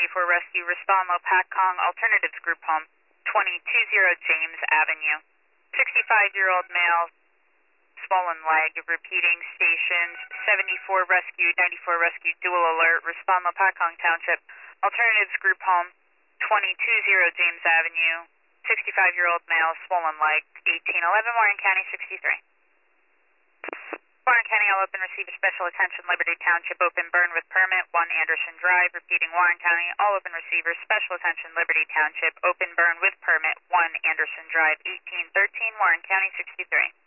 94 Rescue, respond Lopak Kong Alternatives Group Home, 220 James Avenue. 65-year-old male, swollen leg, repeating stations 74 Rescue, 94 Rescue, dual alert, respond Lopak Kong Township, Alternatives Group Home, 220 James Avenue. 65-year-old male, swollen leg, 1811 Warren County 63. Warren County, all open, receive special attention, Liberty Township, open burn with permit, 1 Anderson Drive. Repeating, Warren County, all open receivers, special attention, Liberty Township, open burn with permit, 1 Anderson Drive, 1813 Warren County 63.